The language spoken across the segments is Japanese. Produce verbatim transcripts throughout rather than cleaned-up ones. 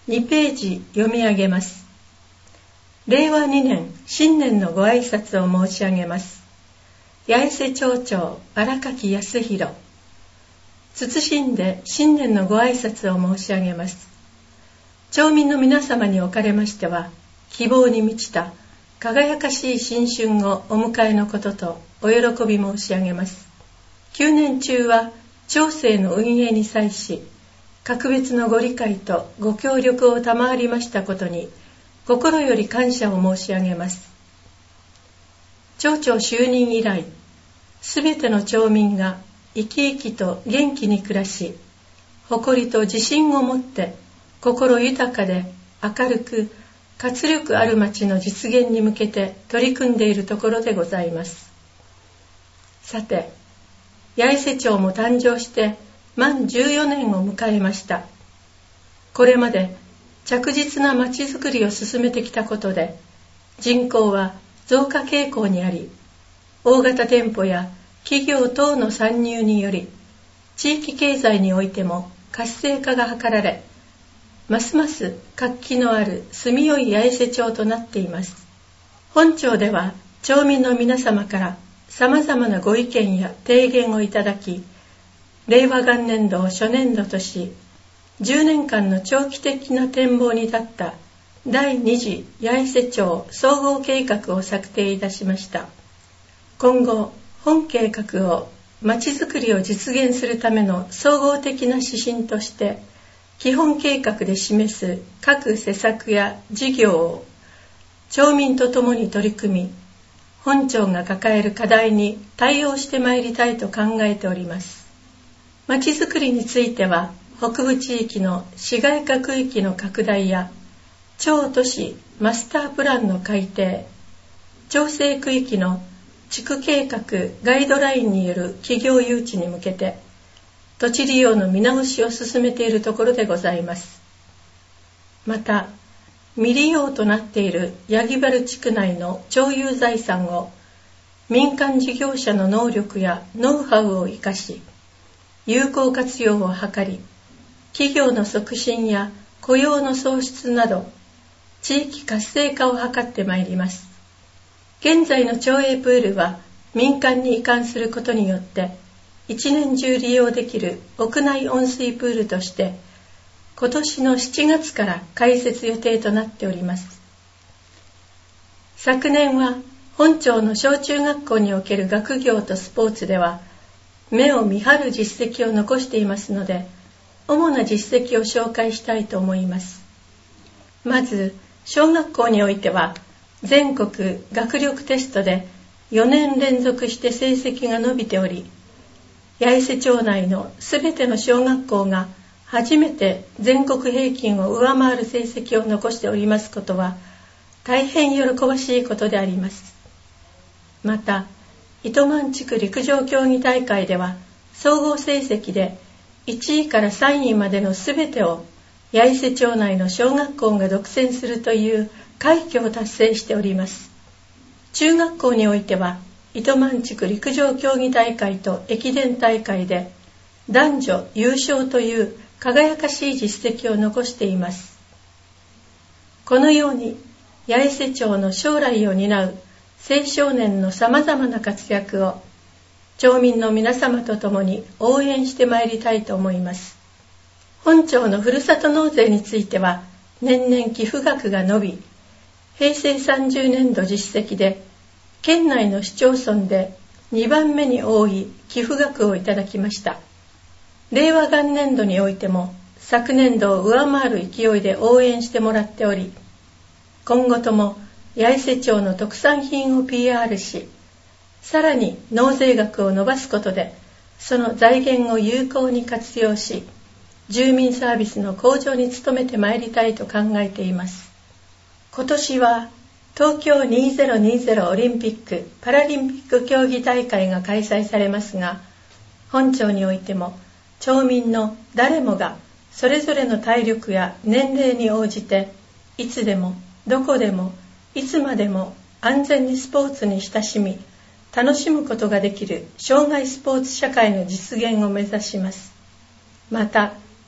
にページ読み上げます。れいわにねん新年のご挨拶を申し上げます。八重瀬町長荒垣康弘。謹んで新年のご挨拶を申し上げます。町民の皆様におかれましては、希望に満ちた輝かしい新春をお迎えのこととお喜び申し上げます。旧年中は町政の運営に際し、格別のご理解とご協力を賜りましたことに心より感謝を申し上げます。町長就任以来、すべての町民が生き生きと元気に暮らし、誇りと自信を持って心豊かで明るく活力ある町の実現に向けて取り組んでいるところでございます。さて、八重瀬町も誕生して満じゅうよねんを迎えました。これまで着実な町づくりを進めてきたことで、人口は増加傾向にあり、大型店舗や企業等の参入により、地域経済においても活性化が図られ、ますます活気のある住みよい八重瀬町となっています。本町では町民の皆様から様々なご意見や提言をいただき、れいわ元年度を初年度とし、じゅうねんかんの長期的な展望に立っただいに次八重瀬町総合計画を策定いたしました。今後、本計画をまちづくりを実現するための総合的な指針として、基本計画で示す各施策や事業を町民とともに取り組み、本町が抱える課題に対応してまいりたいと考えております。まちづくりについては、北部地域の市街化区域の拡大や町都市マスタープランの改定、調整区域の地区計画ガイドラインによる企業誘致に向けて土地利用の見直しを進めているところでございます。また、未利用となっている八木原地区内の町有財産を民間事業者の能力やノウハウを生かし、有効活用を図り、企業の促進や雇用の創出など、地域活性化を図ってまいります。現在の町営プールは民間に移管することによって、一年中利用できる屋内温水プールとして、今年のしちがつから開設予定となっております。昨年は本町の小中学校における学業とスポーツでは、目を見張る実績を残していますので、主な実績を紹介したいと思います。まず、小学校においては、全国学力テストでよねん連続して成績が伸びており、八重瀬町内のすべての小学校が初めて全国平均を上回る成績を残しておりますことは、大変喜ばしいことであります。また、糸満地区陸上競技大会では、総合成績でいちいからさんいまでのすべてを八重瀬町内の小学校が独占するという快挙を達成しております。中学校においては、糸満地区陸上競技大会と駅伝大会で男女優勝という輝かしい実績を残しています。このように八重瀬町の将来を担う青少年のさまざまな活躍を町民の皆様と共に応援してまいりたいと思います。本町のふるさと納税については年々寄付額が伸び、へいせいさんじゅうねんど実績で県内の市町村でにばんめに多い寄付額をいただきました。れいわ元年度においても昨年度を上回る勢いで応援してもらっており、今後とも八重瀬町の特産品を ピーアール し、さらに納税額を伸ばすことで、その財源を有効に活用し、住民サービスの向上に努めてまいりたいと考えています。今年は東京にせんにじゅうオリンピック・パラリンピック競技大会が開催されますが、本町においても町民の誰もがそれぞれの体力や年齢に応じて、いつでもどこでもいつまでも安全にスポーツに親しみ、楽しむことができる生涯スポーツ社会の実現を目指します。また、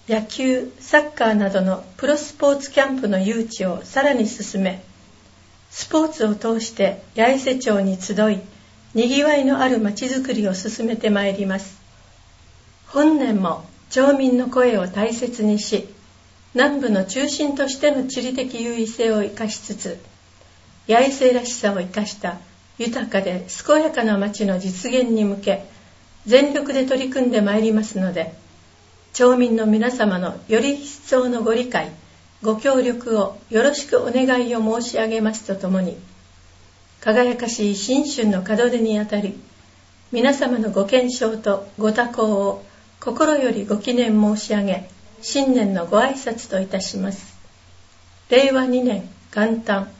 野球、サッカーなどのプロスポーツキャンプの誘致をさらに進め、スポーツを通して八重瀬町に集い、にぎわいのあるまちづくりを進めてまいります。本年も町民の声を大切にし、南部の中心としての地理的優位性を生かしつつ、八重瀬らしさを生かした豊かで健やかな町の実現に向け、全力で取り組んでまいりますので、町民の皆様のより一層のご理解、ご協力をよろしくお願いを申し上げますとともに、輝かしい新春の門出にあたり、皆様のご健勝とご多幸を心よりご祈念申し上げ、新年のご挨拶といたします。れいわにねん元旦